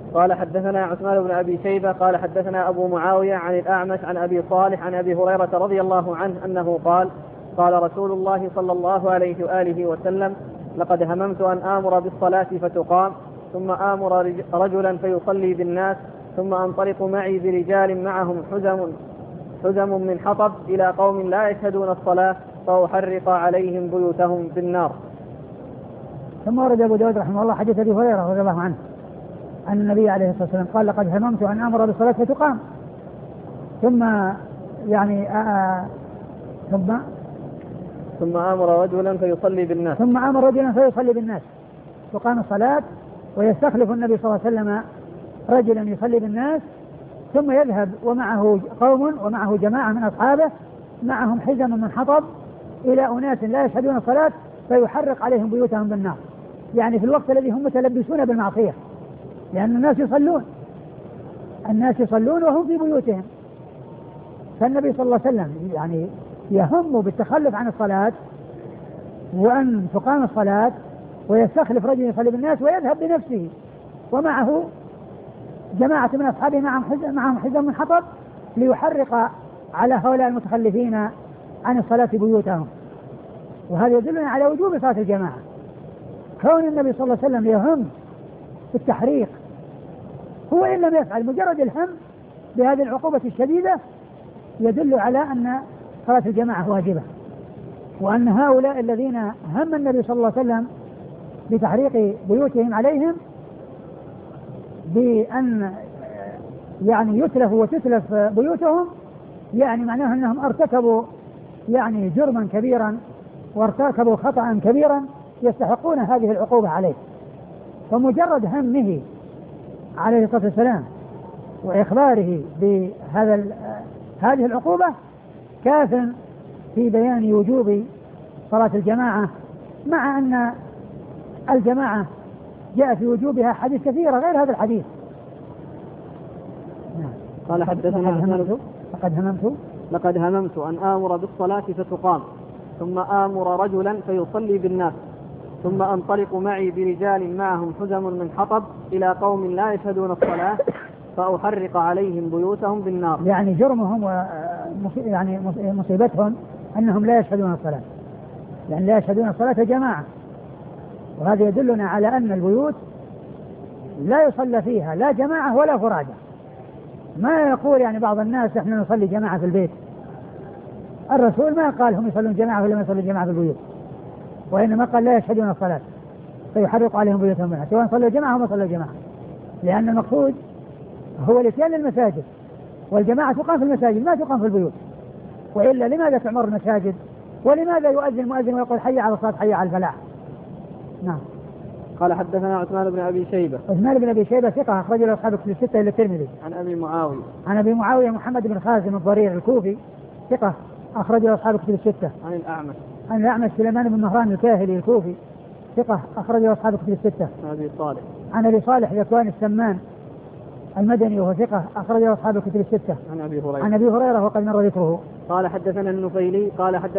قال حدثنا عثمان بن أبي شيبة قال حدثنا أبو معاوية عن الأعمش عن أبي صالح عن أبي هريرة رضي الله عنه أنه قال قال رسول الله صلى الله عليه وآله وسلم لقد هممت أن آمر بالصلاة فتقام ثم آمر رجلا فيصلي بالناس ثم أنطلق معي برجال معهم حزم من حطب إلى قوم لا يشهدون الصلاة فأحرق عليهم بيوتهم بالنار. ثم ورد أبو داود رحمه الله حديث أبي هريرة رضي الله عنه أن النبي عليه الصلاة والسلام قال لقد هممت أن آمر بالصلاة فتقام ثم آمر رجلا فيصلي بالناس تقام الصلاة ويستخلف النبي صلى الله عليه وسلم رجلا يصلي بالناس ثم يذهب ومعه قوم ومعه جماعة من أصحابه معهم حزم من حطب إلى أناس لا يشهدون الصلاة فيحرق عليهم بيوتهم بالنار. يعني في الوقت الذي هم متلبسون بالمعصية لأن الناس يصلون وهم في بيوتهم. فالنبي صلى الله عليه وسلم يعني يهم بالتخلف عن الصلاة وأن تقام الصلاة ويستخلف رجل يصلي بالناس ويذهب بنفسه ومعه جماعة من أصحابه معهم حزم من حطب ليحرق على هؤلاء المتخلفين عن الصلاة بيوتهم. وهذا يدلنا على وجوب صلاة الجماعة. كون النبي صلى الله عليه وسلم يهم بالتحريق هو إن لم يفعل مجرد الهم بهذه العقوبة الشديدة يدل على أن صلاة الجماعة واجبة وأن هؤلاء الذين هم النبي صلى الله عليه وسلم بتحريق بيوتهم عليهم بأن يعني يتلفوا وتتلف بيوتهم يعني معناه أنهم ارتكبوا يعني جرما كبيرا وارتكبوا خطأ كبيرا يستحقون هذه العقوبة عليه. فمجرد همه عليه الصلاة والسلام وإخباره هذه العقوبة كاف في بيان وجوب صلاة الجماعة مع أن الجماعة جاء في وجوبها حديث كثيرة غير هذا الحديث. قال حدثنا لقد هممت أن آمر بالصلاة فتقام ثم آمر رجلا فيصلي بالناس ثم أنطلق معي برجال معهم حزم من حطب إلى قوم لا يشهدون الصلاة فأحرق عليهم بيوتهم بالنار. يعني جرمهم يعني مصيبتهم أنهم لا يشهدون الصلاة لأن لا يشهدون الصلاة جماعة. وهذا يدلنا على أن البيوت لا يصلى فيها لا جماعة ولا فرادى. ما يقول يعني بعض الناس احنا نصلي جماعة في البيت. الرسول ما قال هم يصلون جماعة ولا ما يصلون جماعة في البيوت وإنما قال لا يشهدون الصلاة فيحرق عليهم بيوتهم منها سواء صلوا جماعة أو ما صلوا جماعة لأن المقصود هو الاتيان للمساجد والجماعة تقام في المساجد ما تقام في البيوت. وإلا لماذا تعمر المساجد ولماذا يؤذن المؤذن ويقول حي على الصلاة حي على الفلاح. نعم. قال حدثنا عثمان بن أبي شيبة ثقة أخرج له أصحاب الكتب الستة إلا الترمذي. عن أبي معاوية محمد بن خازم الضرير الكوفي ثقة أخرج له أصحاب الكتب الستة. عن الأعمش سليمان بن مهران الكاهلي الكوفي ثقة أخرج له أصحاب الكتب الستة. عن أبي صالح ذكوان السمان المدني وهو ثقة أخرج له أصحاب الكتب الستة. عن أبي هريرة وقد مر ذكره. قال حدثنا النفيلي قال